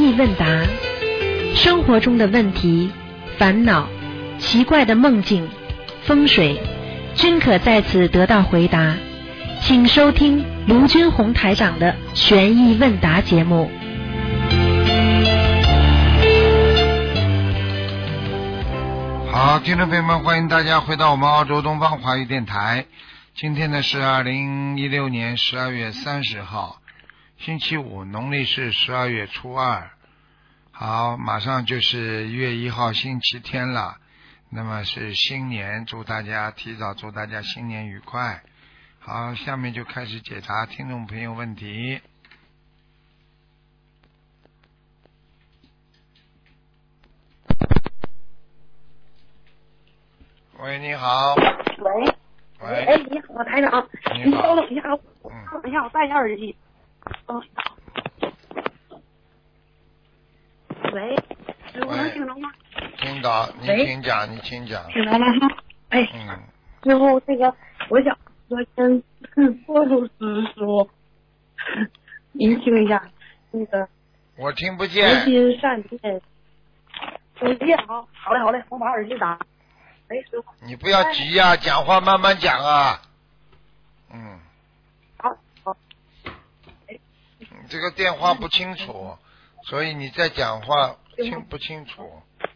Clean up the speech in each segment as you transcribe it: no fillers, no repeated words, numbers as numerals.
意问答，生活中的问题、烦恼、奇怪的梦境、风水，均可在此得到回答。请收听卢军红台长的悬疑问答节目。 好，听众朋友们，欢迎大家回到我们澳洲东方华语电台。今天呢是2016年12月30号，星期五，农历是12月初二。好，马上就是1月1号星期天了，那么是新年，提早祝大家新年愉快。好，下面就开始解答听众朋友问题。喂，你好。 喂。 喂。 哎，你好，台长。 你好。 稍等一下，等一下，我戴一下耳机。喂，师傅能听着吗？ 听到，你请讲，你请讲。 听到了哈。哎。师傅，我想先说出师傅，您听一下我听不见。 诚心善念。听不见啊？好嘞，我把耳机打。哎，师傅。 你不要急呀，讲话慢慢讲啊。 好。 你这个电话不清楚，所以你在讲话听不清楚。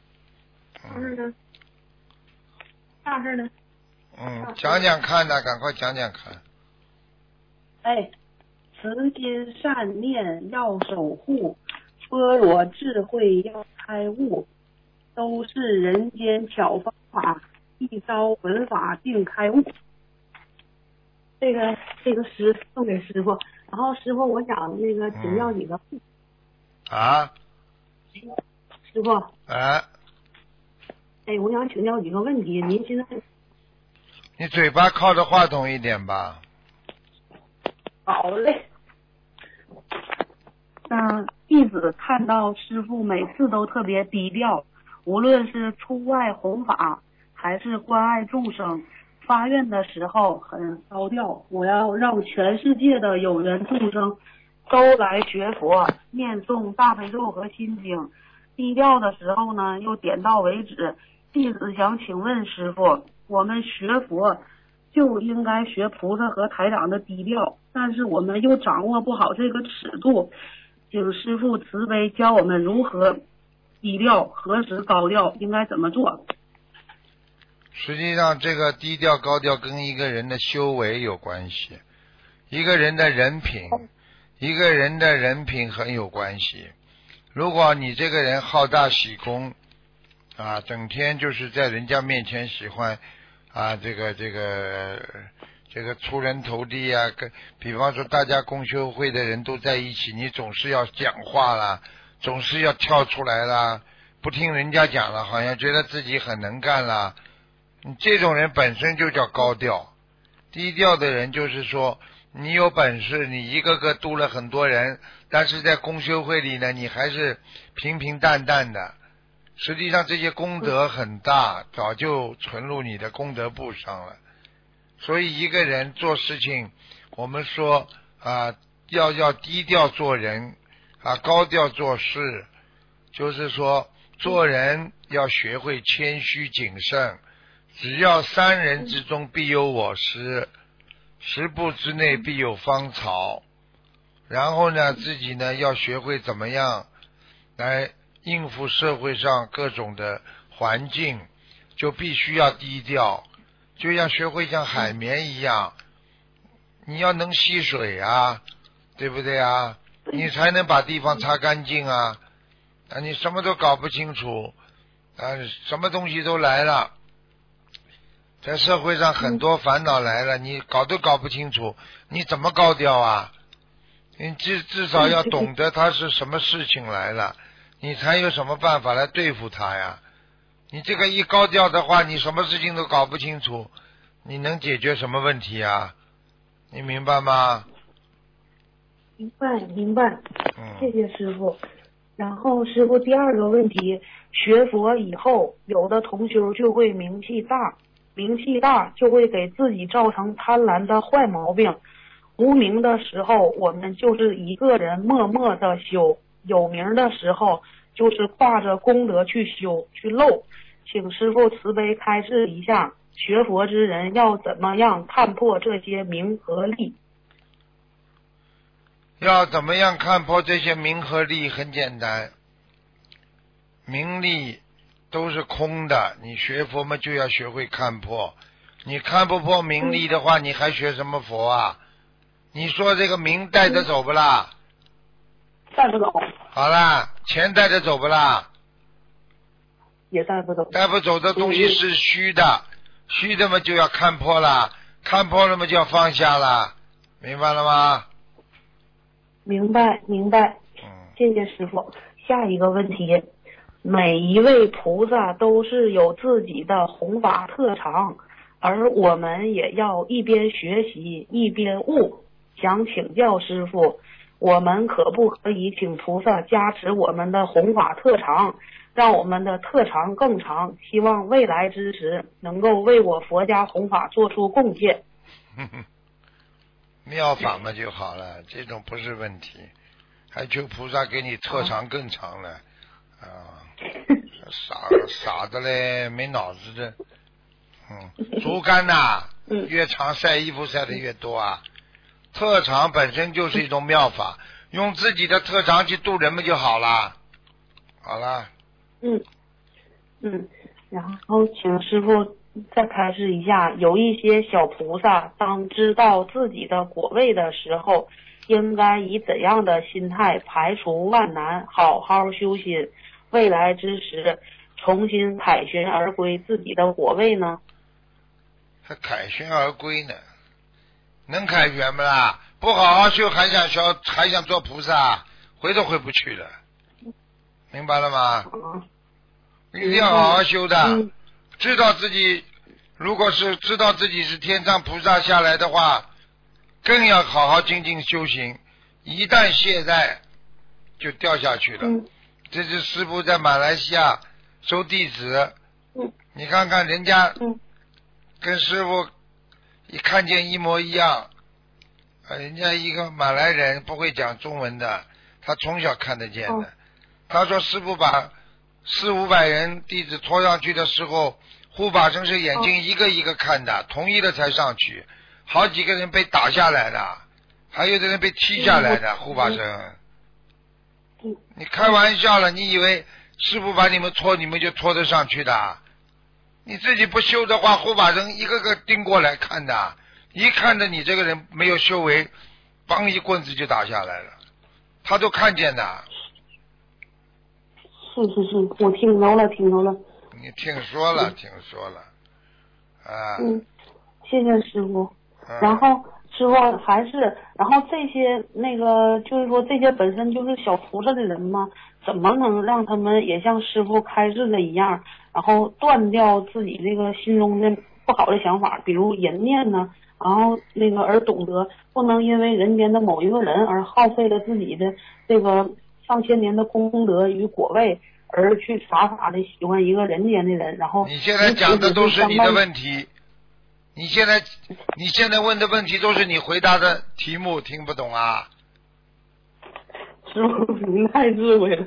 大事呢？ 讲讲看的，赶快讲讲看。 哎，慈心善念要守护，般若智慧要开悟，都是人间巧方法，一招文法定开悟。这个诗送给师傅，然后师傅，我想请教几个。师傅。我想请教几个问题，您现在。 你嘴巴靠着话筒一点吧。 好嘞。弟子看到师父每次都特别低调，无论是出外弘法还是关爱众生，发愿的时候很高调。我要让全世界的有缘众生都来学佛，念诵大悲咒和心经。低调的时候呢，又点到为止。弟子想请问师父，我们学佛就应该学菩萨和台长的低调，但是我们又掌握不好这个尺度，请师父慈悲教我们如何低调，何时高调，应该怎么做。 实际上这个低调高调跟一个人的修为有关系，一个人的人品很有关系。如果你这个人好大喜功整天就是在人家面前喜欢这个出人头地比方说大家共修会的人都在一起，你总是要讲话啦，总是要跳出来啦，不听人家讲了，好像觉得自己很能干啦，你这种人本身就叫高调。低调的人就是说你有本事，你一个个度了很多人，但是在共修会里呢，你还是平平淡淡的，实际上这些功德很大，早就存入你的功德簿上了。所以一个人做事情，我们说要低调做人高调做事，就是说做人要学会谦虚谨慎，只要3人之中必有我师，10步之内必有芳草。然后呢，自己呢要学会怎么样来应付社会上各种的环境，就必须要低调，就要学会像海绵一样，你要能吸水对不对你才能把地方擦干净你什么都搞不清楚什么东西都来了，在社会上很多烦恼来了，你搞都搞不清楚，你怎么高调你至少要懂得它是什么事情来了，你才有什么办法来对付它你这个一高调的话，你什么事情都搞不清楚，你能解决什么问题你明白吗？ 明白。谢谢师傅。然后师傅，第2个问题，学佛以后，有的同修就会名气大就会给自己造成贪婪的坏毛病。无名的时候，我们就是一个人默默的修， 有名的时候就是挂着功德去修去漏，请师父慈悲开示一下，学佛之人要怎么样看破这些名和利？ 要怎么样看破这些名和利？很简单，名利都是空的，你学佛嘛就要学会看破。你看不破名利的话，你还学什么佛啊？你说这个名带着走不啦？ 带不走。 好啦，钱带着走不啦？ 也带不走。 带不走的东西是虚的，虚的嘛就要看破了，看破了嘛就要放下了，明白了吗？ 明白明白。谢谢师傅。下一个问题，每一位菩萨都是有自己的弘法特长，而我们也要一边学习一边悟。想请教师傅，我们可不可以请菩萨加持我们的弘法特长，让我们的特长更长，希望未来之时能够为我佛家弘法做出贡献。 妙法嘛就好了，这种不是问题，还求菩萨给你特长更长了啊！傻的嘞，没脑子的。竹竿呐，越长晒衣服晒得越多啊。特长本身就是一种妙法，用自己的特长去度人们就好了。好了。 然后请师傅再开示一下，有一些小菩萨当知道自己的果位的时候，应该以怎样的心态排除万难，好好修心，未来之时重新凯旋而归自己的果位呢？ 还凯旋而归呢？能凯旋不啦？不好好修还想做菩萨，回都回不去了，明白了吗？一定要好好修的。知道自己，如果是知道自己是天上菩萨下来的话，更要好好精进修行。一旦懈怠，就掉下去了。这是师父在马来西亚收弟子，你看看人家跟师父一看见一模一样，人家一个马来人不会讲中文的，他从小看得见的。他说师父把400-500人弟子拖上去的时候，护法神是眼睛一个一个看的，同意了才上去，好几个人被打下来的，还有的人被踢下来的，护法神。你开玩笑了，你以为师父把你们拖，你们就拖得上去的？你自己不修的话，护法神一个个盯过来看的，一看着你这个人没有修为，帮一棍子就打下来了，他都看见的。 是，我听着了。 你听说了啊。 谢谢师傅。然后师傅还是，然后这些就是说这些本身就是小菩萨的人嘛，怎么能让他们也像师傅开示的一样，然后断掉自己这个心中的不好的想法，比如淫念呢？然后而懂得不能因为人间的某一个人而耗费了自己的这个上千年的功德与果位，而去傻傻的喜欢一个人间的人。然后你现在讲的都是你的问题，你现在问的问题都是你回答的题目，听不懂啊？ 师傅您太智慧了。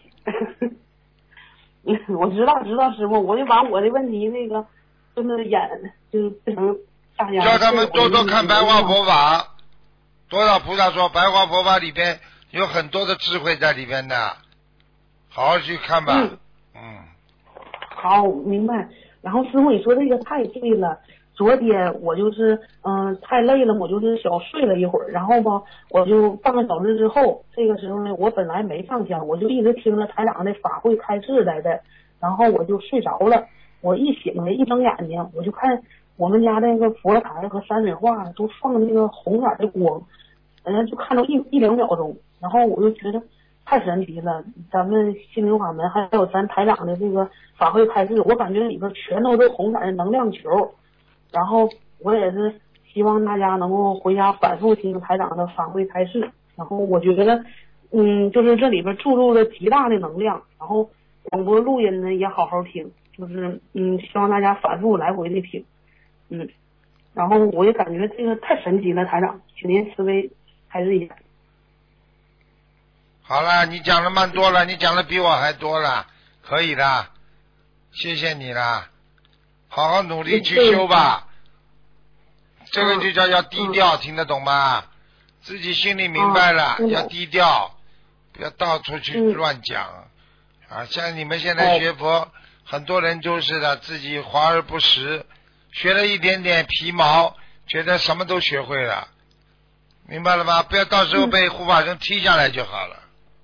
我知道师傅，我就把我的问题就是变成大家叫他们多多看白话佛法，多少菩萨说白话佛法里边有很多的智慧在里边的，好好去看吧。 好，明白。然后师傅你说这个太对了，昨天我就是太累了，我就是小睡了一会儿，然后吧我就半个小时之后，这个时候呢我本来没上香，我就一直听着台长的法会开示来的，然后我就睡着了。我一醒来一睁眼睛，我就看我们家那个佛台和山水画都放那个红色的光，就看到一两秒钟，然后我就觉得太神奇了。咱们心灵法门还有咱台长的这个法会开示，我感觉里边全都是红色的能量球。然后我也是希望大家能够回家反复听台长的法会开示，然后我觉得就是这里边注入了极大的能量，然后广播录音呢也好好听，就是希望大家反复来回的听。然后我也感觉这个太神奇了，台长请您慈悲开示一下。 好了，你讲的蛮多了，你讲的比我还多了，可以的，谢谢你了，好好努力去修吧。这个就叫要低调，听得懂吗？自己心里明白了，要低调，不要到处去乱讲啊！像你们现在学佛，很多人就是的，自己华而不实，学了一点点皮毛，觉得什么都学会了，明白了吗？不要到时候被护法神踢下来就好了。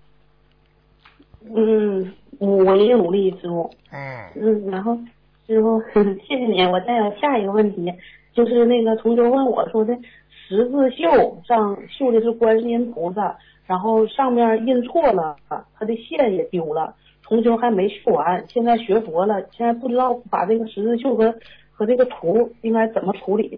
我也努力，师傅。然后师傅，谢谢你。我再有下一个问题，就是那个同学问我说的十字绣上绣的是观世音菩萨，然后上面印错了，他的线也丢了，同学还没绣完，现在学佛了，现在不知道把这个十字绣和这个图应该怎么处理。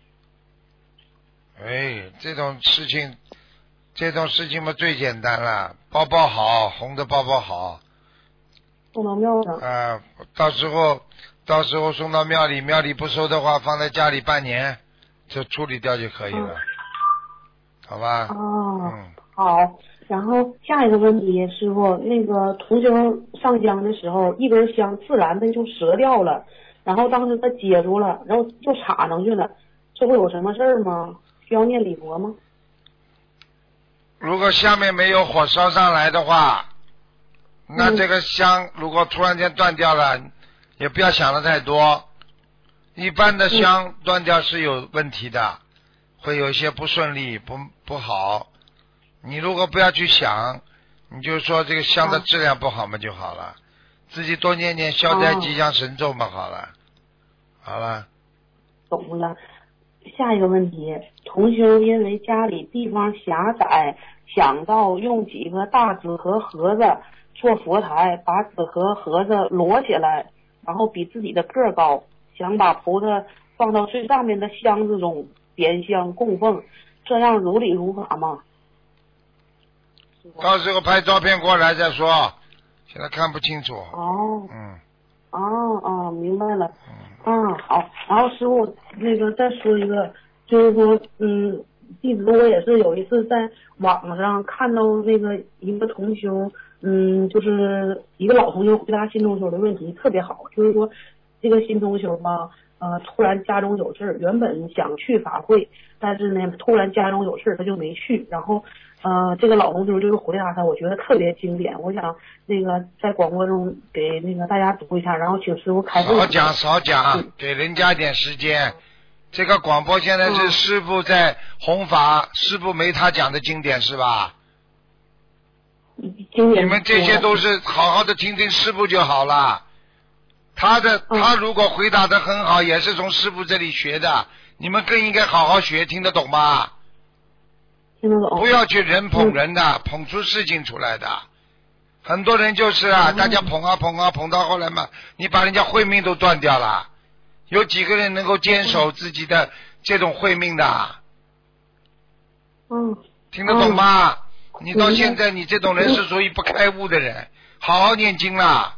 这种事情嘛最简单了，包好，红的包好， 送到庙上。 到时候送到庙里，庙里不收的话，放在家里半年就处理掉就可以了，好吧？ 好。然后下一个问题，师傅，那个同学上香的时候，一根香自然的就折掉了，然后当时他接住了，然后就插上去了，这会有什么事儿吗？需要念礼佛吗？ 如果下面没有火烧上来的话，那这个香如果突然间断掉了，也不要想的太多。一般的香断掉是有问题的，会有一些不顺利，不好。你如果不要去想，你就说这个香的质量不好嘛就好了，自己多念念消灾吉祥神咒嘛好了。好了。 懂了。下一个问题，同修因为家里地方狭窄，想到用几个大纸盒盒子做佛台，把纸盒盒子摞起来，然后比自己的个儿高，想把菩萨放到最上面的箱子中点香供奉，这样如理如法吗？ 到时候拍照片过来再说，现在看不清楚。 明白了。好。然后师傅那个再说一个，就是说弟子我也是有一次在网上看到那个一个同修，就是一个老同修回答新同修的问题特别好，就是说这个新同修吧，突然家中有事，原本想去法会，但是呢突然家中有事他就没去，然后这个老同修就是回答他，我觉得特别经典，我想那个在广播中给那个大家读一下，然后请师傅开示。 少讲，给人家点时间。这个广播现在是师父在弘法，师父没他讲的经典是吧？ 经典。 你们这些都是好好的听听师父就好了。他如果回答的很好，也是从师父这里学的，你们更应该好好学，听得懂吗？ 听得懂。 不要去人捧人的，捧出事情出来的。很多人就是大家捧到后来嘛，你把人家慧命都断掉了。有几个人能够坚守自己的这种慧命的？听得懂吗？你到现在你这种人是属于不开悟的人，好好念经啦。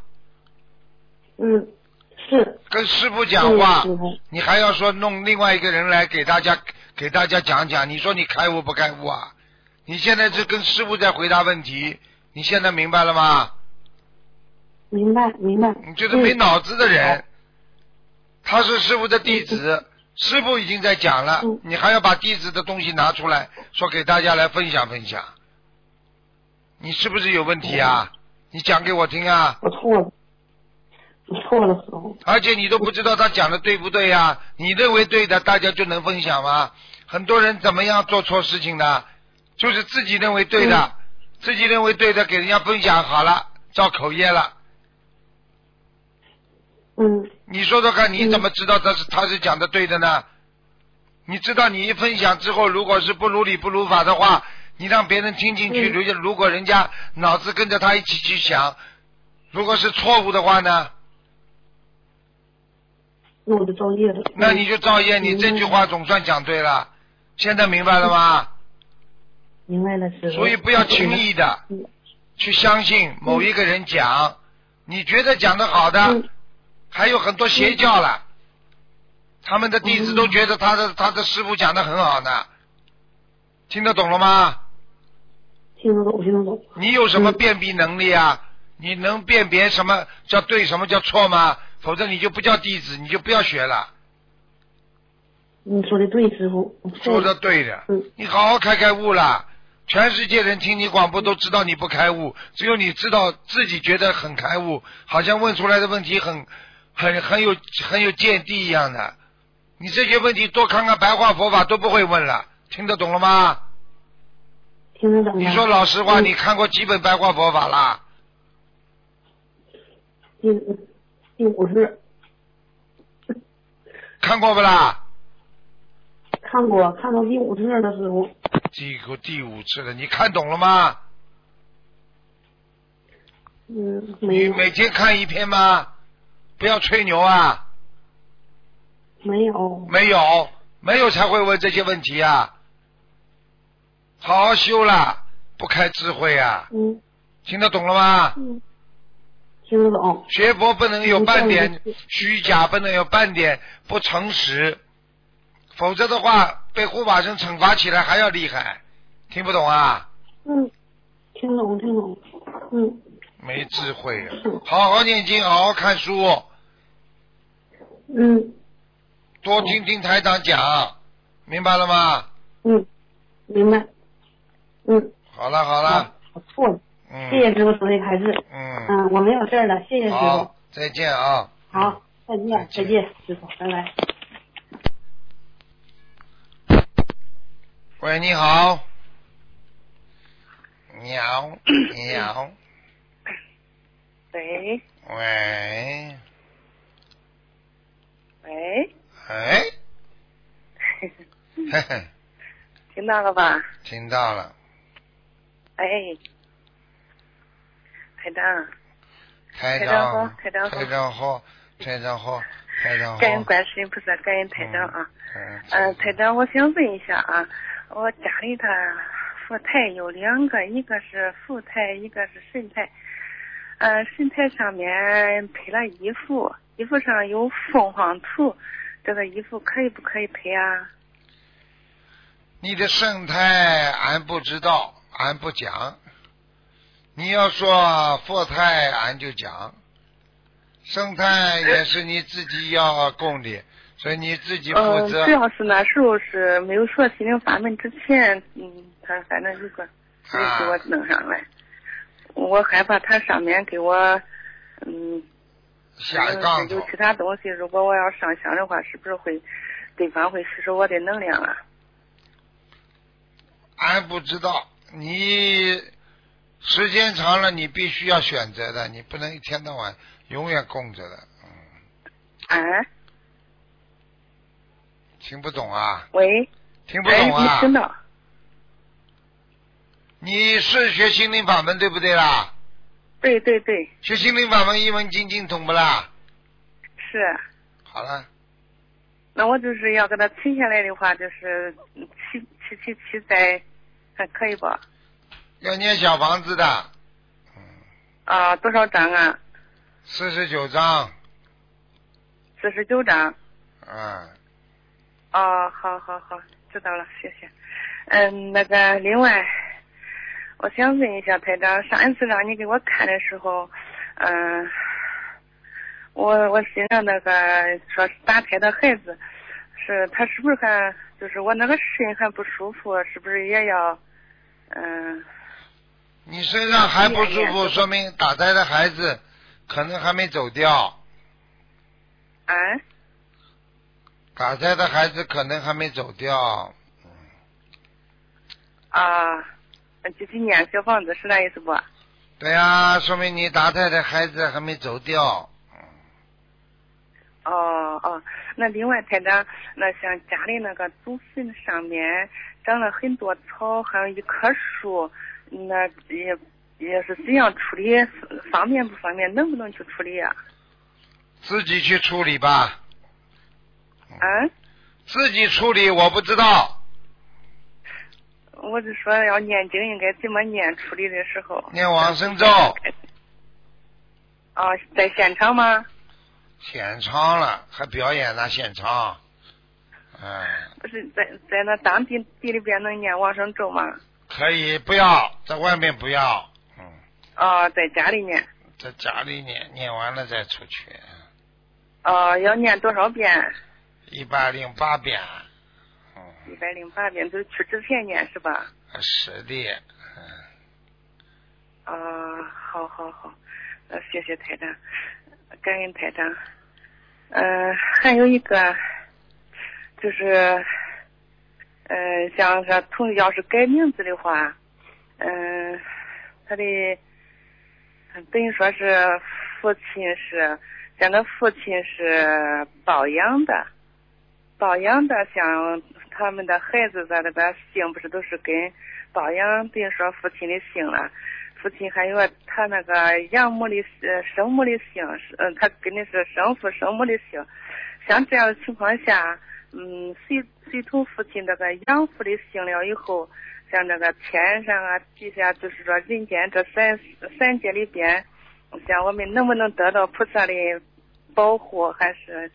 是。 跟师父讲话，你还要说弄另外一个人来给大家讲讲，你说你开悟不开悟啊？你现在是跟师父在回答问题，你现在明白了吗？ 明白。 你就是没脑子的人。他是师父的弟子，师父已经在讲了，你还要把弟子的东西拿出来说给大家来分享，你是不是有问题啊？你讲给我听啊。 我错了师父。 而且你都不知道他讲的对不对啊？你认为对的大家就能分享吗？很多人怎么样做错事情的，就是自己认为对的，给人家分享好了，造口业了。你说说看，你怎么知道他是讲的对的呢？你知道你一分享之后，如果是不如理不如法的话，你让别人听进去，如果人家脑子跟着他一起去想，如果是错误的话呢？ 那我就造业了。 那你就造业，你这句话总算讲对了。现在明白了吗？ 明白了，师父。 所以不要轻易的去相信某一个人讲，你觉得讲的好的，还有很多邪教了，他们的弟子都觉得他的师父讲的很好呢，听得懂了吗？ 听得懂，听得懂。 你有什么辨别能力啊？你能辨别什么叫对，什么叫错吗？否则你就不叫弟子，你就不要学了。 你说的对，师傅。 说的对的。你好好开悟了。全世界人听你广播都知道你不开悟，只有你知道自己觉得很开悟，好像问出来的问题很有见地一样的。你这些问题多看看白话佛法都不会问了，听得懂了吗？ 听得懂。 你说老实话，你看过几本白话佛法啦？ 第50。 看过不啦？ 看过，看到第5次的时候。 第5次了，你看懂了吗？ 没有。 你每天看一篇吗？不要吹牛啊！ 没有。 没有才会问这些问题啊！好好修了，不开智慧啊！听得懂了吗？ 听得懂。 学佛不能有半点虚假，不能有半点不诚实，否则的话被护法神惩罚起来还要厉害。听不懂啊？ 听懂。 没智慧啊！好好念经，好好看书。多听听台长讲，明白了吗？ 明白。 好了。 我错了。谢谢师傅说的开示。我没有事了，谢谢师傅。 好，再见啊。 好，再见，师傅，拜拜。 喂，你好。鸟。 喂。 哎。 听到了吧？ 听到了。 哎。台长好。感恩观世音菩萨，感恩台长啊。台长，我想问一下啊，我家里的佛台有2个，一个是福台，一个是神台。神台上面配了衣服，衣服上有凤凰图，这个衣服可以不可以配啊？ 你的圣台俺不知道，俺不讲。你要说佛台俺就讲，圣台也是你自己要供的，所以你自己负责。 主要是那时候是没有说心灵法门之前，他反正有个没给我弄上来，我害怕他上面给我下杠头有其他东西，如果我要上香的话，是不是会对方会吸收我的能量啊？ 俺不知道，你时间长了你必须要选择的，你不能一天到晚永远供着的。听不懂啊？ 喂。 听不懂啊？ 没听到。 你是学心灵法门对不对啦？ 对。 学心灵法门一门精进懂不啦？ 是。 好了。 那我就是要给他取下来的话，就是取在，还可以不？ 要念小房子的。 多少张啊 ？49张。 49张。好，知道了，谢谢。另外，我想问一下台长，上一次让你给我看的时候，我心上那个说是打胎的孩子，他是不是还就是我那个肾还不舒服，是不是也要你身上还不舒服，说明打胎的孩子可能还没走掉。打胎的孩子可能还没走掉。 继续念小房子是那意思不？ 对呀，说明你打胎的孩子还没走掉。 那另外台长，那像家里那个祖坟上面长了很多草，还有一棵树，那也是怎样处理？方便不方便？能不能去处理啊？ 自己去处理吧。自己处理我不知道。 我是说要念经应该怎么念？处理的时候。 念往生咒。 在现场吗？ 现场了，还表演了现场。 不是在那当地里边能念往生咒吗？ 可以，不要在外面不要。 哦，在家里念。 在家里念完了再出去。 哦，要念多少遍 ？108遍。 108遍，就是去之前念是吧？ 是的。 好，谢谢台长，感恩台长。还有一个就是，像是要是改名字的话，他的等于说是像他父亲是保养的，像他们的孩子在那个姓不是都是跟保养，等于说父亲的姓了。父亲还有他那个养母的生母的姓，他跟的是生父生母的姓。像这样的情况下，随同父亲那个养父的姓了以后，像那个天上啊地下，就是说人间这三界里边，像我们能不能得到菩萨的保护，还是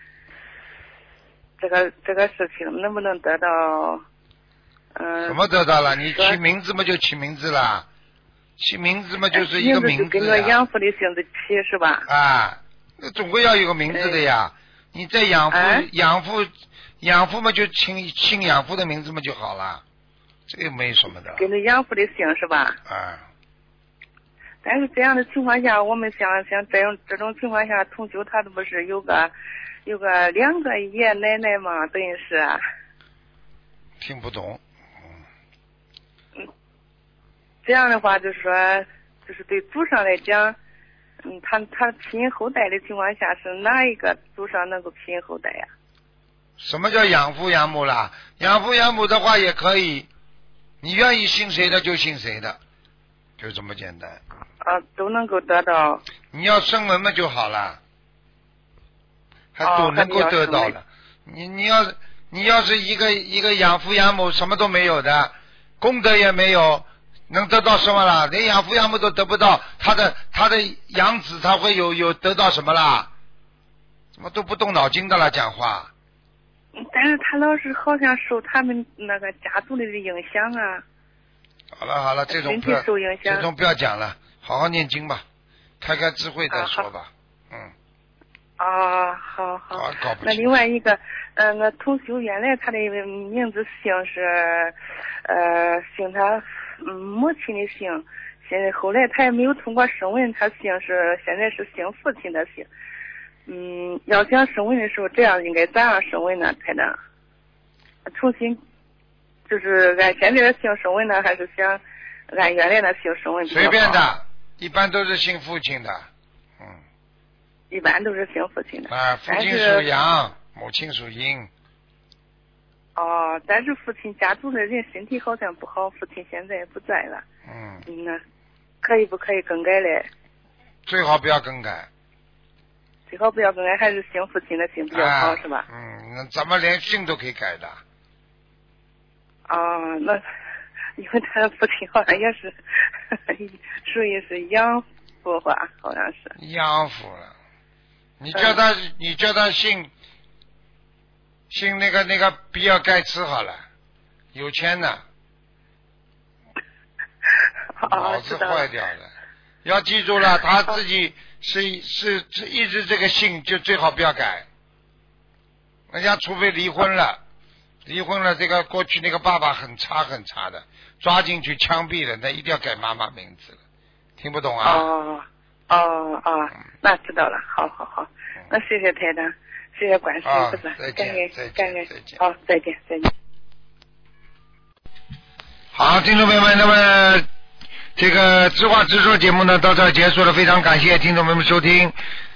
这个事情能不能得到？ 什么得到了？你起名字嘛就起名字了。起名字嘛就是一个名字呀， 跟着养父的姓子起是吧？ 那总归要有个名字的呀。你在养父嘛就姓养父的名字嘛就好了，这个没什么的。 跟着养父的姓是吧？但是这样的情况下，我们像这种情况下，同修他都不是有个2个爷爷奶奶嘛，等于是。 听不懂。 这样的话，就是说，就是对祖上来讲，他庇荫后代的情况下，是哪一个祖上能够庇荫后代呀？ 什么叫养父养母啦？养父养母的话也可以，你愿意信谁的就信谁的，就这么简单。 都能够得到。 你要声闻嘛就好了，还都能够得到了。你要是一个养父养母什么都没有的，功德也没有。能得到什么啦？连养父养母都得不到，他的养子他会有得到什么啦？怎么都不动脑筋的啦，讲话。 但是他老是好像受他们那个家族里的影响啊。 好了，这种不要讲了，好好念经吧，开智慧再说吧。 好。 搞不清。 那另外一个，我同修原来他的名字姓是姓他母亲的姓，现在后来他也没有通过声闻，他现在是姓父亲的姓。要想声闻的时候，这样应该咋样声闻呢？台长，重新就是按现在的姓声闻呢，还是想按原来的姓声闻？ 随便的，一般都是姓父亲的。 一般都是姓父亲的。 父亲属阳，母亲属阴。 但是父亲家族的人身体好像不好，父亲现在也不在了。那可以不可以更改嘞？ 最好不要更改。 最好不要更改，还是姓父亲的姓比较好，是吧？ 那咱们连姓都可以改的。 那因为他的父亲好像也是属于是养父吧，好像是。 养父了，你叫他姓那个比尔盖茨好了，有钱的。脑子坏掉了。要记住了，他自己是一直这个姓就最好不要改。人家除非离婚了，这个过去那个爸爸很差的，抓进去枪毙了，那一定要改妈妈名字了。听不懂啊？ 那知道了。好，那谢谢台长，谢谢观世音菩萨，感恩。好，再见。 好，听众朋友们，那么这个知话直说节目呢到这儿结束了，非常感谢听众朋友们收听。